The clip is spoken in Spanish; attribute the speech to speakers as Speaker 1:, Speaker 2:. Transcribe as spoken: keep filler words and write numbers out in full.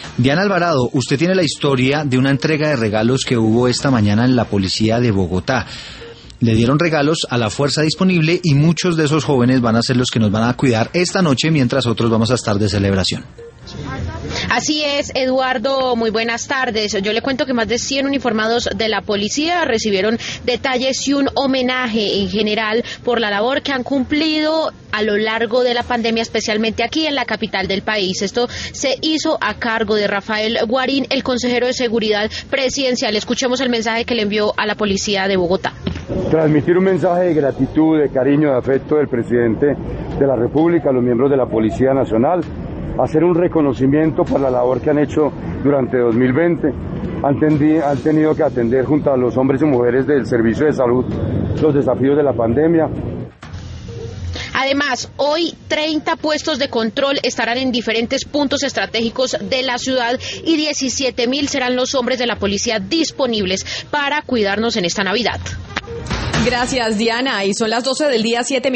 Speaker 1: Diana Alvarado, usted tiene la historia de una entrega de regalos que hubo esta mañana en la policía de Bogotá. Le dieron regalos a la fuerza disponible y muchos de esos jóvenes van a ser los que nos van a cuidar esta noche mientras otros vamos a estar de celebración.
Speaker 2: Así es, Eduardo, muy buenas tardes. Yo le cuento que más de cien uniformados de la policía recibieron detalles y un homenaje en general por la labor que han cumplido a lo largo de la pandemia, especialmente aquí en la capital del país. Esto se hizo a cargo de Rafael Guarín, el consejero de Seguridad Presidencial. Escuchemos el mensaje que le envió a la policía de Bogotá.
Speaker 3: Transmitir un mensaje de gratitud, de cariño, de afecto del presidente de la República, a los miembros de la Policía Nacional, hacer un reconocimiento por la labor que han hecho durante dos mil veinte. Han, tendi, han tenido que atender junto a los hombres y mujeres del Servicio de Salud los desafíos de la pandemia.
Speaker 2: Además, hoy treinta puestos de control estarán en diferentes puntos estratégicos de la ciudad y diecisiete mil serán los hombres de la policía disponibles para cuidarnos en esta Navidad.
Speaker 4: Gracias, Diana. Y son las doce del día, siete minutos.